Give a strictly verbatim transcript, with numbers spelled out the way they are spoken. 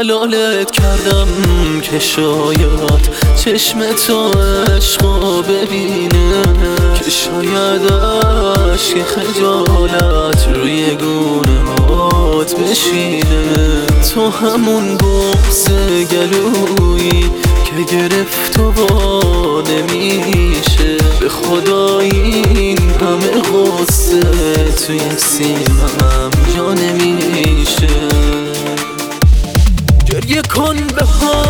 حلالت کردم که شاید چشم تو عشقو ببینه، که شاید عشق خجالت روی گونه هات بشینه. تو همون بغض گلویی که گرفت و با نمیشه، به خدا این همه غصه توی سینه‌ام جا نمیشه. گریه کن به